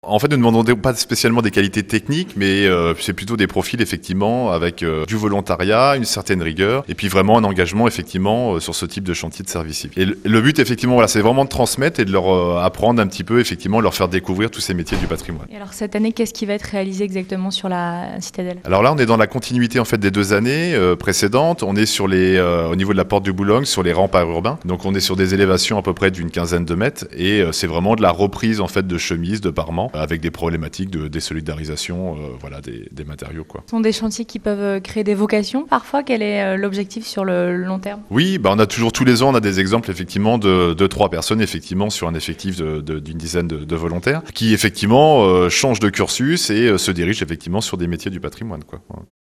En fait, nous ne demandons pas spécialement des qualités techniques, mais c'est plutôt des profils effectivement avec du volontariat, une certaine rigueur, et puis vraiment un engagement effectivement sur ce type de chantier de service civique. Et le but effectivement, voilà, c'est vraiment de transmettre et de leur apprendre un petit peu effectivement, leur faire découvrir tous ces métiers du patrimoine. Et alors cette année, qu'est-ce qui va être réalisé exactement sur la citadelle? Alors là, on est dans la continuité en fait des 2 années précédentes. On est sur au niveau de la porte du Boulogne, sur les remparts urbains. Donc on est sur des élévations à peu près d'une quinzaine de mètres, et c'est vraiment de la reprise en fait de chemises, de parements, avec des problématiques de désolidarisation, voilà, des matériaux, quoi. Ce sont des chantiers qui peuvent créer des vocations parfois. Quel est l'objectif sur le long terme? Oui, on a toujours tous les ans, on a des exemples effectivement de 3 personnes effectivement sur un effectif d'une dizaine de volontaires qui effectivement changent de cursus et se dirigent effectivement sur des métiers du patrimoine, quoi.